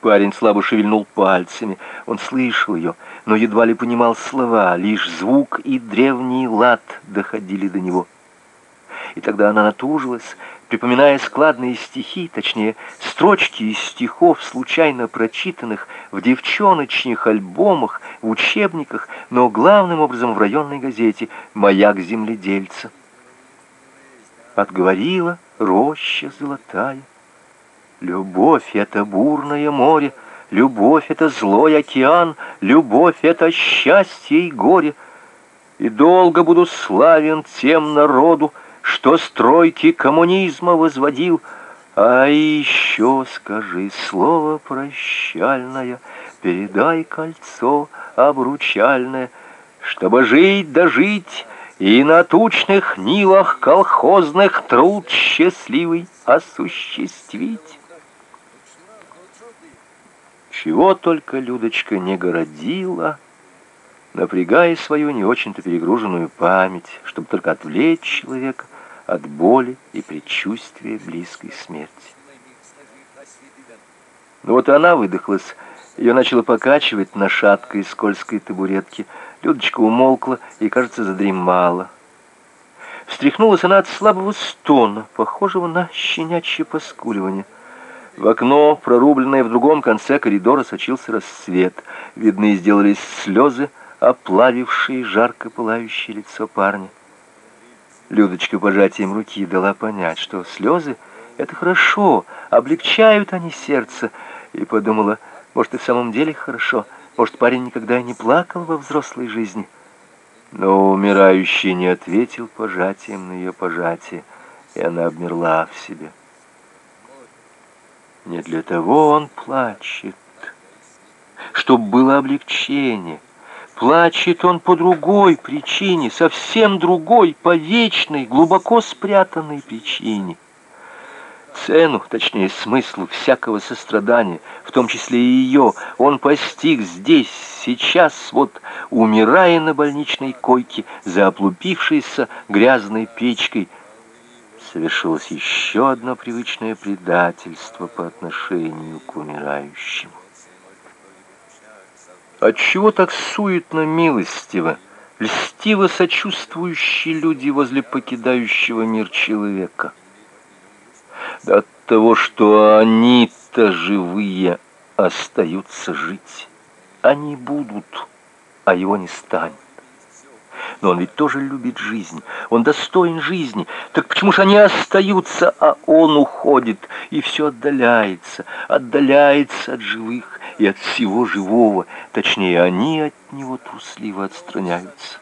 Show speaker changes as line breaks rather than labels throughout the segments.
Парень слабо шевельнул пальцами. Он слышал ее, но едва ли понимал слова. Лишь звук и древний лад доходили до него. И тогда она натужилась, припоминая складные стихи, точнее, строчки из стихов, случайно прочитанных в девчоночных альбомах, в учебниках, но главным образом в районной газете «Маяк земледельца». Отговорила роща золотая. Любовь — это бурное море, любовь — это злой океан, любовь — это счастье и горе. И долго буду славен тем народу, что стройки коммунизма возводил. А еще скажи слово прощальное, передай кольцо обручальное, чтобы жить да жить и на тучных нивах колхозных труд счастливый осуществить. Чего только Людочка не городила, напрягая свою не очень-то перегруженную память, чтобы только отвлечь человека от боли и предчувствия близкой смерти. Но вот она выдохлась, ее начало покачивать на шаткой скользкой табуретке. Людочка умолкла и, кажется, задремала. Встряхнулась она от слабого стона, похожего на щенячье поскуливание. В окно, прорубленное в другом конце коридора, сочился рассвет. Видны сделались слезы, оплавившие жарко пылающее лицо парня. Людочка пожатием руки дала понять, что слезы — это хорошо, облегчают они сердце, и подумала, может, и в самом деле хорошо, может, парень никогда и не плакал во взрослой жизни. Но умирающий не ответил пожатием на ее пожатие, и она обмерла в себе. Не для того он плачет, чтобы было облегчение. Плачет он по другой причине, совсем другой, по вечной, глубоко спрятанной причине. Цену, точнее смысл всякого сострадания, в том числе и ее, он постиг здесь, сейчас, вот, умирая на больничной койке, за облупившейся грязной печкой. Совершилось еще одно привычное предательство по отношению к умирающему. Отчего так суетно милостиво, льстиво сочувствующие люди возле покидающего мир человека? Да от того, что они-то живые остаются жить. Они будут, а его не станет. Но он ведь тоже любит жизнь, он достоин жизни. Так почему же они остаются, а он уходит, и все отдаляется, отдаляется от живых и от всего живого. Точнее, они от него трусливо отстраняются.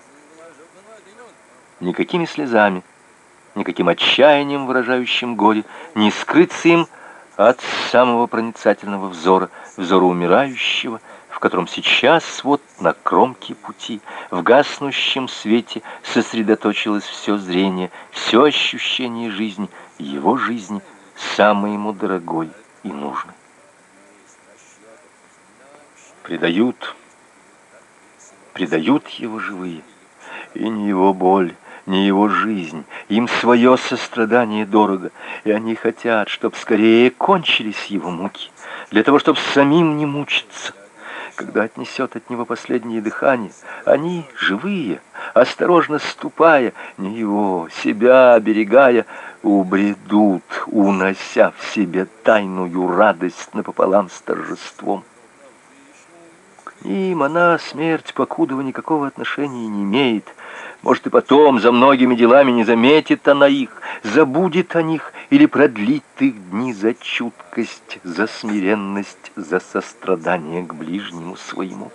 Никакими слезами, никаким отчаянием, выражающим горе, не скрыться им от самого проницательного взора, взора умирающего, в котором сейчас вот на кромке пути, в гаснущем свете сосредоточилось все зрение, все ощущение жизни, его жизни, самой ему дорогой и нужной. Предают его живые, и не его боль, не его жизнь, им свое сострадание дорого, и они хотят, чтобы скорее кончились его муки, для того, чтобы самим не мучиться. Когда отнесет от него последнее дыхание, они, живые, осторожно ступая, не его, себя оберегая, убредут, унося в себе тайную радость напополам с торжеством. К ним она, смерть, покудова никакого отношения не имеет. Может, и потом, за многими делами, не заметит она их, забудет о них или продлит их дни за чуткость, за смиренность, за сострадание к ближнему своему.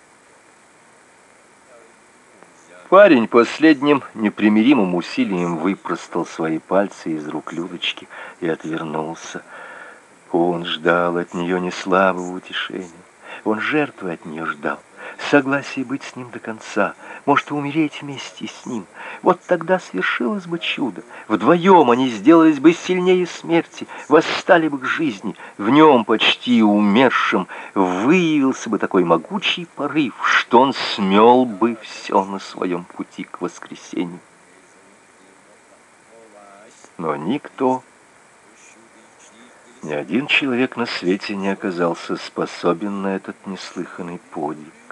Парень последним непримиримым усилием выпростал свои пальцы из рук Людочки и отвернулся. Он ждал от нее неслабого утешения. Он жертвы от нее ждал, согласие быть с ним до конца, может, и умереть вместе с ним. Вот тогда свершилось бы чудо. Вдвоем они сделались бы сильнее смерти, восстали бы к жизни. В нем, почти умершем, выявился бы такой могучий порыв, что он смел бы все на своем пути к воскресению. Но никто Ни один человек на свете не оказался способен на этот неслыханный подвиг.